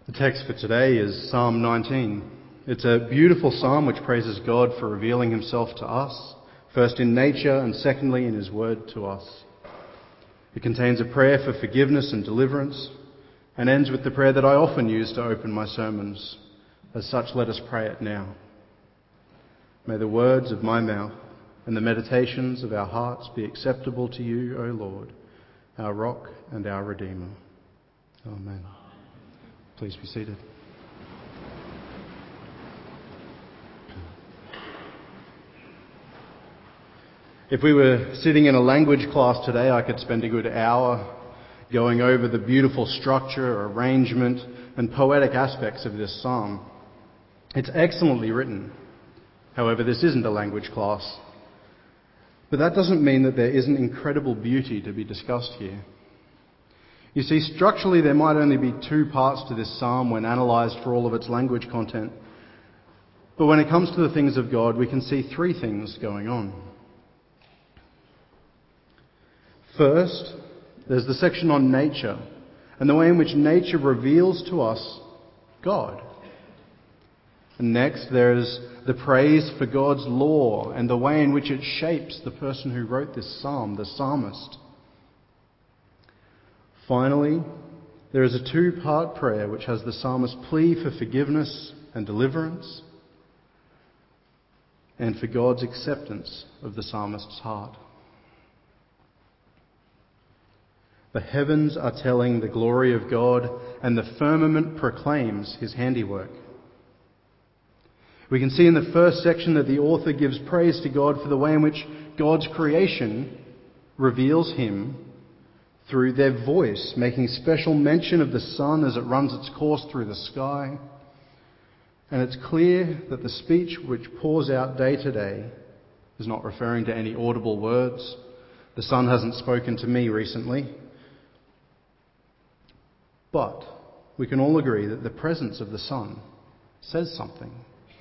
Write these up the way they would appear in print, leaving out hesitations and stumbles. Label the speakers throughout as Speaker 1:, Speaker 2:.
Speaker 1: The text for today is Psalm 19. It's a beautiful psalm which praises God for revealing himself to us, first in nature and secondly in his word to us. It contains a prayer for forgiveness and deliverance and ends with the prayer that I often use to open my sermons. As such, let us pray it now. May the words of my mouth and the meditations of our hearts be acceptable to you, O Lord, our rock and our Redeemer. Amen. Please be seated. If we were sitting in a language class today, I could spend a good hour going over the beautiful structure, arrangement, and poetic aspects of this psalm. It's excellently written. However, this isn't a language class. But that doesn't mean that there isn't incredible beauty to be discussed here. You see, structurally there might only be two parts to this psalm when analysed for all of its language content. But when it comes to the things of God, we can see three things going on. First, there's the section on nature and the way in which nature reveals to us God. And next, there's the praise for God's law and the way in which it shapes the person who wrote this psalm, the psalmist. Finally, there is a two-part prayer which has the psalmist's plea for forgiveness and deliverance and for God's acceptance of the psalmist's heart. The heavens are telling the glory of God, and the firmament proclaims his handiwork. We can see in the first section that the author gives praise to God for the way in which God's creation reveals him through their voice, making special mention of the sun as it runs its course through the sky. And it's clear that the speech which pours out day to day is not referring to any audible words. The sun hasn't spoken to me recently. But we can all agree that the presence of the sun says something.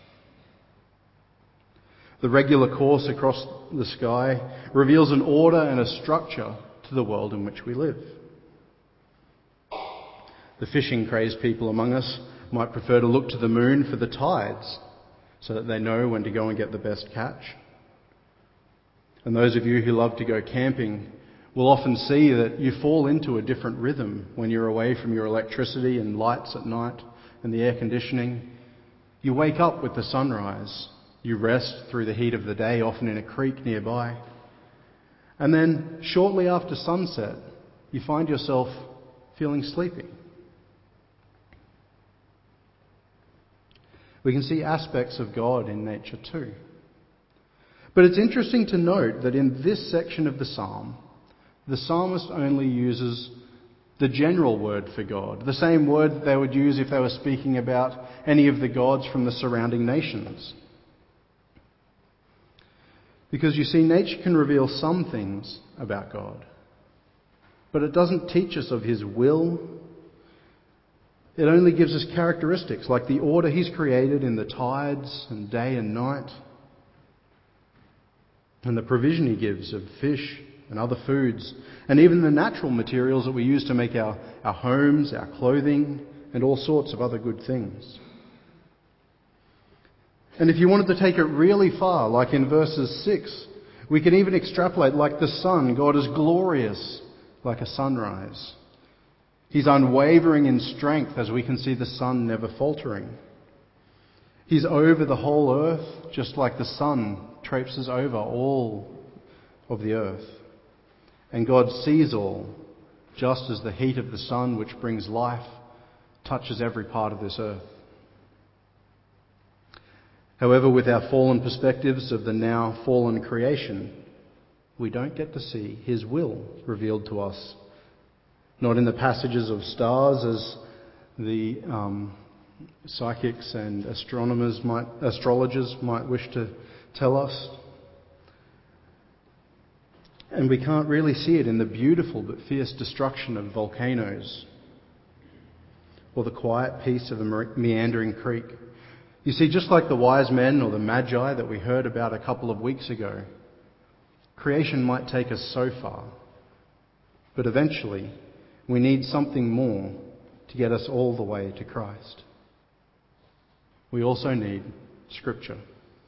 Speaker 1: The regular course across the sky reveals an order and a structure to the world in which we live. The fishing-crazed people among us might prefer to look to the moon for the tides so that they know when to go and get the best catch. And those of you who love to go camping will often see that you fall into a different rhythm when you're away from your electricity and lights at night and the air conditioning. You wake up with the sunrise. You rest through the heat of the day, often in a creek nearby. And then, shortly after sunset, you find yourself feeling sleepy. We can see aspects of God in nature too. But it's interesting to note that in this section of the psalm, the psalmist only uses the general word for God, the same word that they would use if they were speaking about any of the gods from the surrounding nations. Because you see, nature can reveal some things about God, but it doesn't teach us of his will. It only gives us characteristics like the order he's created in the tides and day and night, and the provision he gives of fish and other foods, and even the natural materials that we use to make our homes, our clothing, and all sorts of other good things. And if you wanted to take it really far, like in verses 6, we can even extrapolate like the sun. God is glorious like a sunrise. He's unwavering in strength, as we can see the sun never faltering. He's over the whole earth, just like the sun traipses over all of the earth. And God sees all, just as the heat of the sun, which brings life, touches every part of this earth. However, with our fallen perspectives of the now fallen creation, we don't get to see his will revealed to us. Not in the passages of stars as the psychics and astrologers might wish to tell us. And we can't really see it in the beautiful but fierce destruction of volcanoes or the quiet peace of a meandering creek. You see, just like the wise men or the magi that we heard about a couple of weeks ago, creation might take us so far, but eventually we need something more to get us all the way to Christ. We also need Scripture.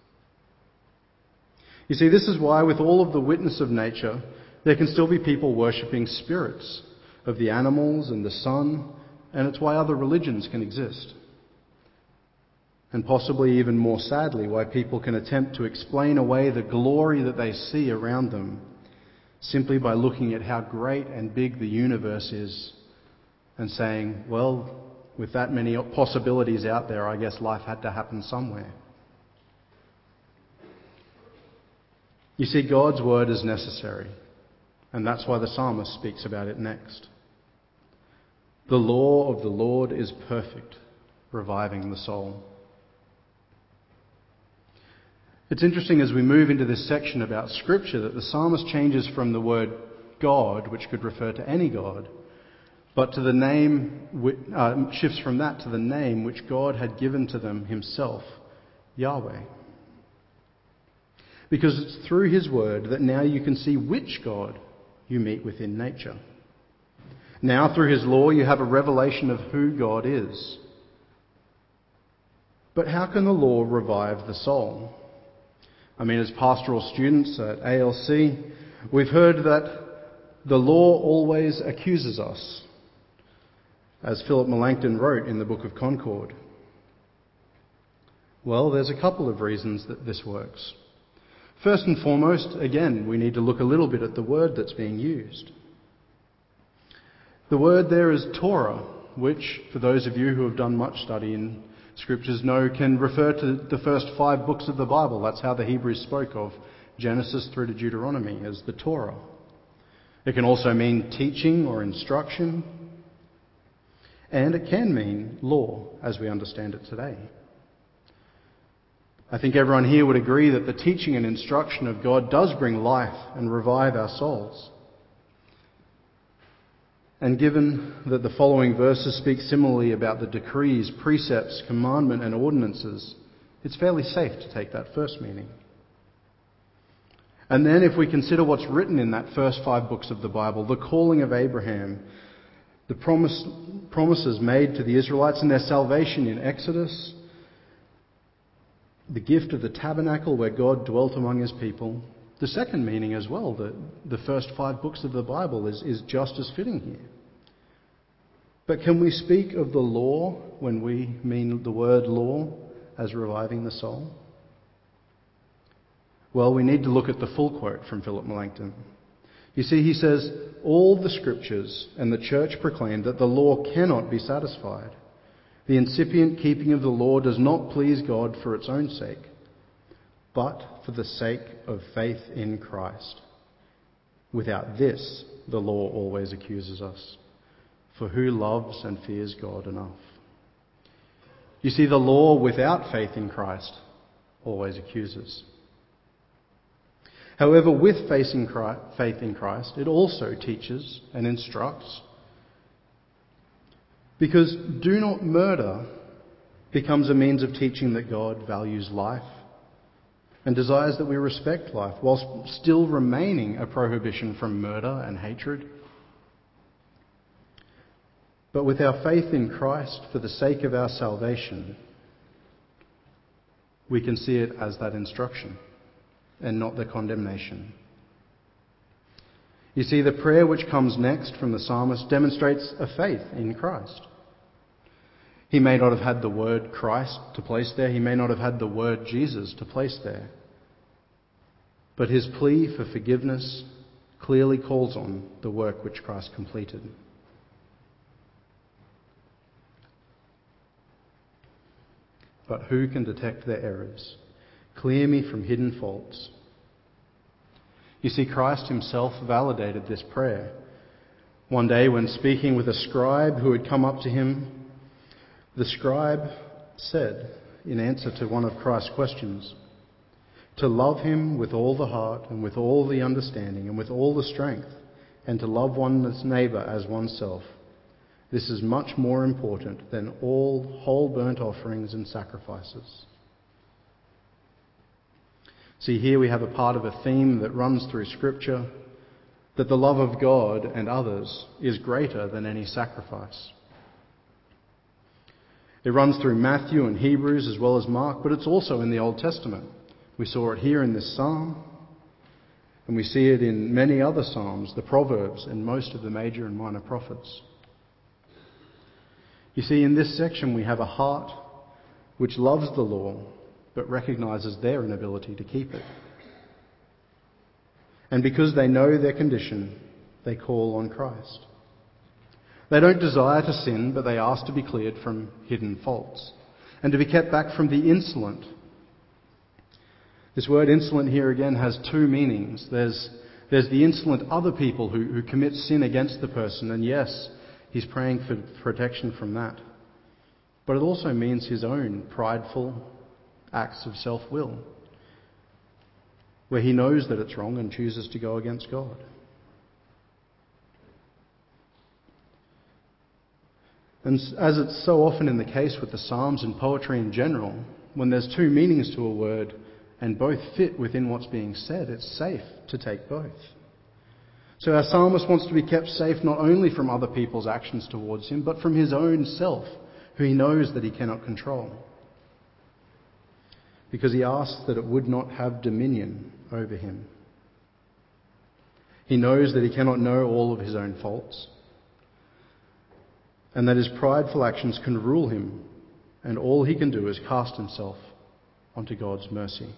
Speaker 1: You see, this is why, with all of the witness of nature, there can still be people worshipping spirits of the animals and the sun, and it's why other religions can exist. And possibly even more sadly, why people can attempt to explain away the glory that they see around them simply by looking at how great and big the universe is and saying, well, with that many possibilities out there, I guess life had to happen somewhere. You see, God's word is necessary, and that's why the psalmist speaks about it next. The law of the Lord is perfect, reviving the soul. It's interesting as we move into this section about Scripture that the psalmist changes from the word God, which could refer to any God, but to the name, shifts from that to the name which God had given to them himself, Yahweh. Because it's through his word that now you can see which God you meet with in nature. Now through his law you have a revelation of who God is. But how can the law revive the soul? I mean, as pastoral students at ALC, we've heard that the law always accuses us, as Philip Melanchthon wrote in the Book of Concord. Well, there's a couple of reasons that this works. First and foremost, again, we need to look a little bit at the word that's being used. The word there is Torah, which, for those of you who have done much study in Scriptures know, can refer to the first 5 books of the Bible. That's how the Hebrews spoke of Genesis through to Deuteronomy, as the Torah. It can also mean teaching or instruction, and it can mean law, as we understand it today. I think everyone here would agree that the teaching and instruction of God does bring life and revive our souls. And given that the following verses speak similarly about the decrees, precepts, commandment and ordinances, it's fairly safe to take that first meaning. And then if we consider what's written in that first 5 books of the Bible, the calling of Abraham, the promises made to the Israelites and their salvation in Exodus, the gift of the tabernacle where God dwelt among his people, the second meaning as well, the first 5 books of the Bible is just as fitting here. But can we speak of the law when we mean the word law as reviving the soul? Well, we need to look at the full quote from Philip Melanchthon. You see, he says, all the Scriptures and the Church proclaim that the law cannot be satisfied. The incipient keeping of the law does not please God for its own sake, but for the sake of faith in Christ. Without this, the law always accuses us. For who loves and fears God enough? You see, the law without faith in Christ always accuses. However, with faith in Christ, it also teaches and instructs. Because do not murder becomes a means of teaching that God values life and desires that we respect life, whilst still remaining a prohibition from murder and hatred. But with our faith in Christ for the sake of our salvation, we can see it as that instruction and not the condemnation. You see, the prayer which comes next from the psalmist demonstrates a faith in Christ. He may not have had the word Christ to place there. He may not have had the word Jesus to place there. But his plea for forgiveness clearly calls on the work which Christ completed. But who can detect their errors? Clear me from hidden faults. You see, Christ himself validated this prayer. One day when speaking with a scribe who had come up to him, the scribe said, in answer to one of Christ's questions, to love him with all the heart and with all the understanding and with all the strength, and to love one's neighbour as oneself. This is much more important than all whole burnt offerings and sacrifices. See, here we have a part of a theme that runs through Scripture, that the love of God and others is greater than any sacrifice. It runs through Matthew and Hebrews as well as Mark, but it's also in the Old Testament. We saw it here in this psalm, and we see it in many other psalms, the Proverbs, and most of the major and minor prophets. You see, in this section we have a heart which loves the law, but recognises their inability to keep it. And because they know their condition, they call on Christ. They don't desire to sin, but they ask to be cleared from hidden faults and to be kept back from the insolent. This word insolent here again has two meanings. There's the insolent other people who commit sin against the person, and yes, he's praying for protection from that. But it also means his own prideful acts of self-will, where he knows that it's wrong and chooses to go against God. And as it's so often in the case with the Psalms and poetry in general, when there's two meanings to a word and both fit within what's being said, it's safe to take both. So our psalmist wants to be kept safe not only from other people's actions towards him, but from his own self, who he knows that he cannot control. Because he asks that it would not have dominion over him. He knows that he cannot know all of his own faults, and that his prideful actions can rule him, and all he can do is cast himself onto God's mercy.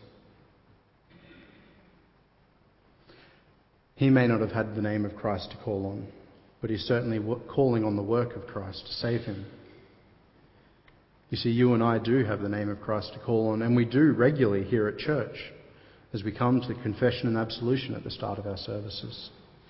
Speaker 1: He may not have had the name of Christ to call on, but he's certainly calling on the work of Christ to save him. You see, you and I do have the name of Christ to call on, and we do regularly here at church as we come to the confession and absolution at the start of our services.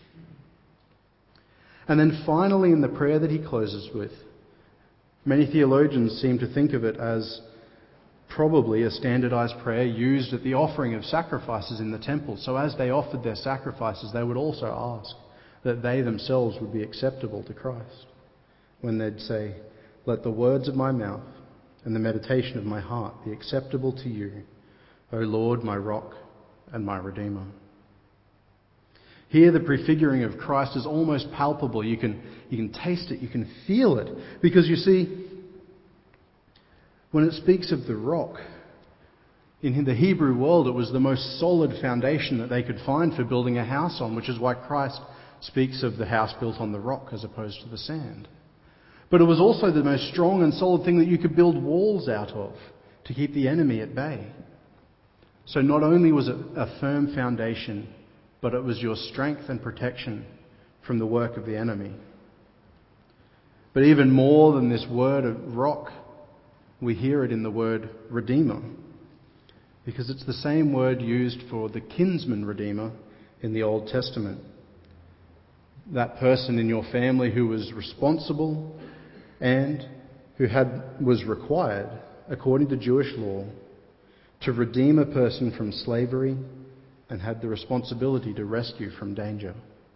Speaker 1: And then finally, in the prayer that he closes with, many theologians seem to think of it as probably a standardized prayer used at the offering of sacrifices in the temple. So as they offered their sacrifices, they would also ask that they themselves would be acceptable to Christ, when they'd say, "Let the words of my mouth and the meditation of my heart be acceptable to you, O Lord, my rock and my redeemer." Here the prefiguring of Christ is almost palpable. You can taste it, you can feel it. Because you see, when it speaks of the rock, in the Hebrew world it was the most solid foundation that they could find for building a house on, which is why Christ speaks of the house built on the rock as opposed to the sand. But it was also the most strong and solid thing that you could build walls out of to keep the enemy at bay. So not only was it a firm foundation, but it was your strength and protection from the work of the enemy. But even more than this word of rock, we hear it in the word redeemer, because it's the same word used for the kinsman redeemer in the Old Testament. That person in your family who was responsible and who was required, according to Jewish law, to redeem a person from slavery and had the responsibility to rescue from danger.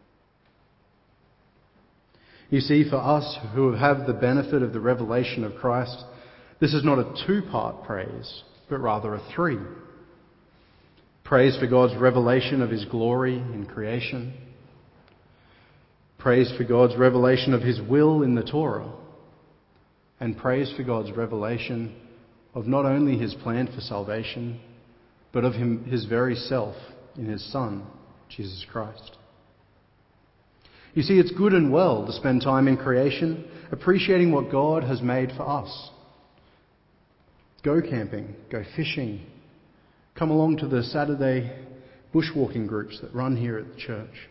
Speaker 1: You see, for us who have the benefit of the revelation of Christ, this is not a two-part praise, but rather a three. Praise for God's revelation of his glory in creation. Praise for God's revelation of his will in the Torah. And praise for God's revelation of not only his plan for salvation, but of his very self in his Son, Jesus Christ. You see, it's good and well to spend time in creation, appreciating what God has made for us. Go camping, go fishing, come along to the Saturday bushwalking groups that run here at the church.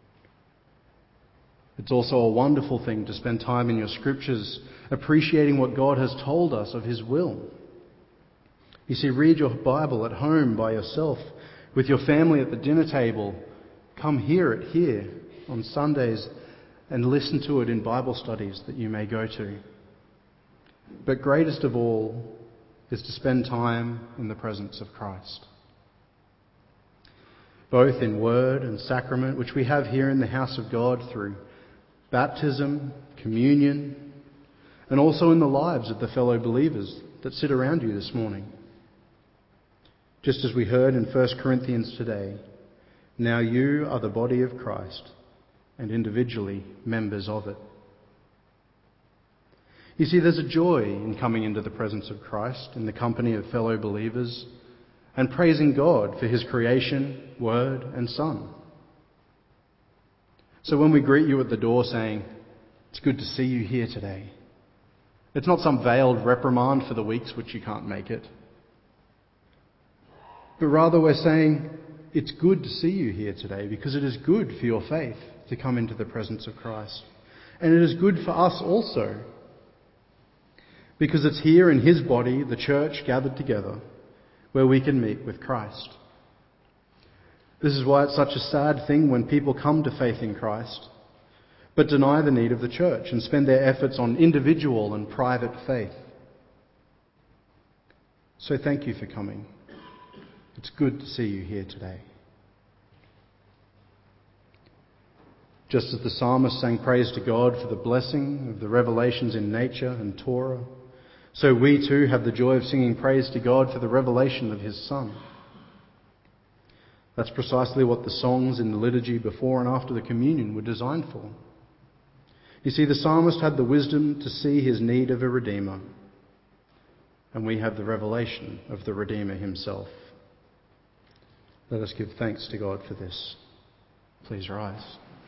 Speaker 1: It's also a wonderful thing to spend time in your scriptures, appreciating what God has told us of his will. You see, read your Bible at home by yourself, with your family at the dinner table. Come hear it here on Sundays and listen to it in Bible studies that you may go to. But greatest of all is to spend time in the presence of Christ, both in word and sacrament, which we have here in the house of God through baptism, communion, and also in the lives of the fellow believers that sit around you this morning. Just as we heard in 1 Corinthians today, now you are the body of Christ and individually members of it. You see, there's a joy in coming into the presence of Christ in the company of fellow believers and praising God for his creation, word and Son. So when we greet you at the door saying, "It's good to see you here today," it's not some veiled reprimand for the weeks which you can't make it. But rather we're saying, it's good to see you here today because it is good for your faith to come into the presence of Christ. And it is good for us also because it's here in his body, the church gathered together, where we can meet with Christ. This is why it's such a sad thing when people come to faith in Christ but deny the need of the church and spend their efforts on individual and private faith. So thank you for coming. It's good to see you here today. Just as the psalmist sang praise to God for the blessing of the revelations in nature and Torah, so we too have the joy of singing praise to God for the revelation of his Son. That's precisely what the songs in the liturgy before and after the communion were designed for. You see, the psalmist had the wisdom to see his need of a Redeemer, and we have the revelation of the Redeemer himself. Let us give thanks to God for this. Please rise.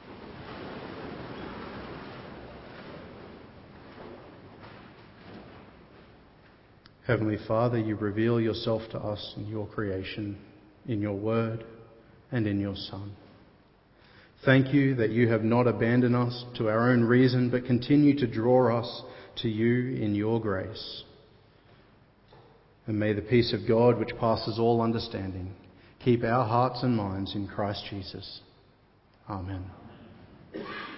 Speaker 1: Heavenly Father, you reveal yourself to us in your creation, in your word, and in your Son. Thank you that you have not abandoned us to our own reason, but continue to draw us to you in your grace. And may the peace of God, which passes all understanding, keep our hearts and minds in Christ Jesus. Amen.